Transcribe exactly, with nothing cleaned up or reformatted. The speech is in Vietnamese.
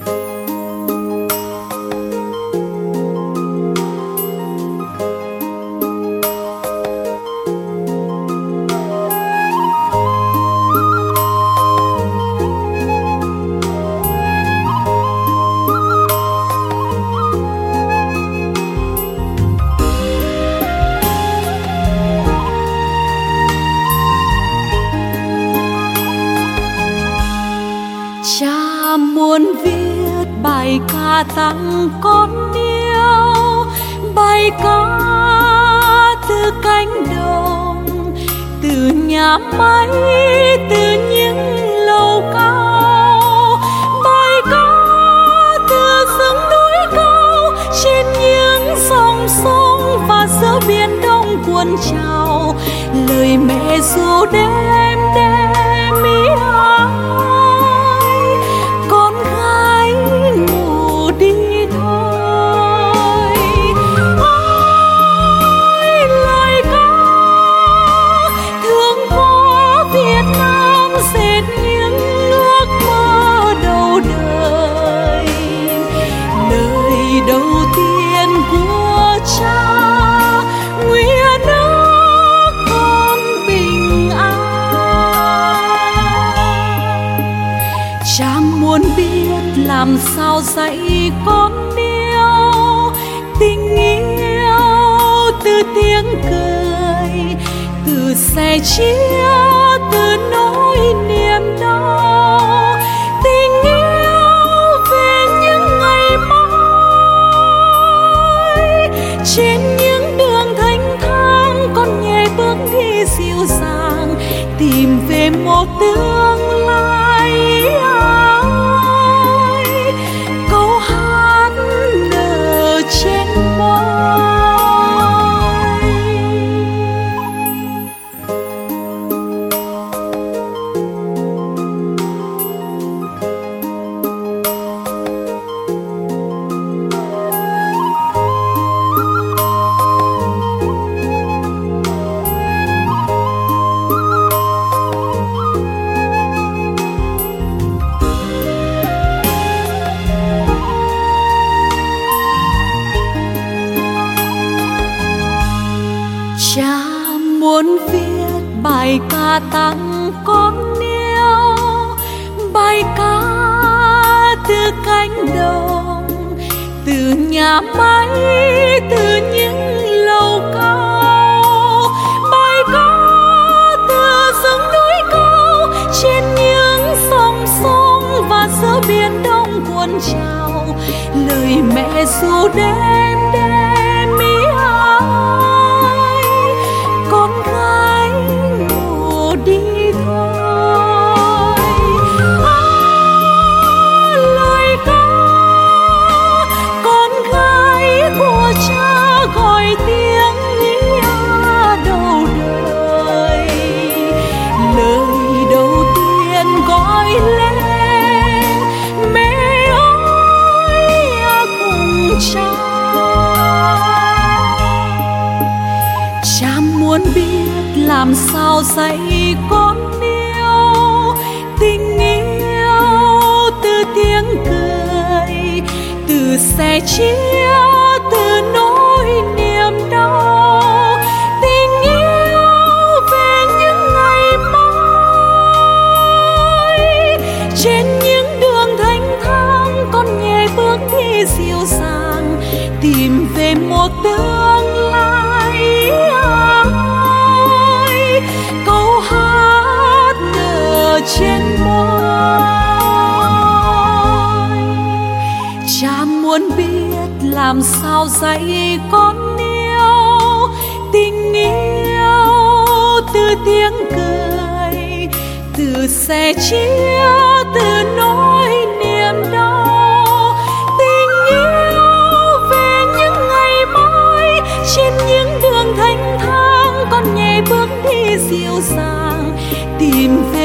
Cha muốn viết bài ca tặng con yêu, bài ca từ cánh đồng, từ nhà máy, từ những lầu cao, bài ca từ rừng núi cao, trên những dòng sông và giữa biển đông cuộn trào, lời mẹ ru đêm đêm ý ái. Đầu tiên của cha nguyện ước con bình an. Cha muốn biết làm sao dạy con yêu tình yêu, từ tiếng cười, từ sẻ chia, từ nỗi niềm đau. Tình yêu về những ngày mai, trên những đường thanh thang, con nhẹ bước đi dịu dàng, tìm về một tương lai ái. Câu hát nở trên môi. Cha muốn viết bài ca tặng con yêu, bài ca từ cánh đồng, từ nhà máy, từ những lầu cao, bài ca từ rừng núi cao, trên những dòng sông và giữa biển đông cuộn trào, lời mẹ ru đêm đêm ý ái. Làm sao dạy con yêu tình yêu, từ tiếng cười, từ sẻ chia, từ nỗi niềm đau. Tình yêu về những ngày mai, trên những đường thanh thang, con nhẹ bước đi dịu dàng, tìm về một tương lai ái. Câu hát nở trên môi. Cha muốn biết làm sao dạy con yêu tình yêu, từ tiếng cười, từ sẻ chia, từ nỗi niềm đau. Tình yêu về những ngày mai, trên những đường thanh thang, con nhẹ bước đi dịu dàng, tìm về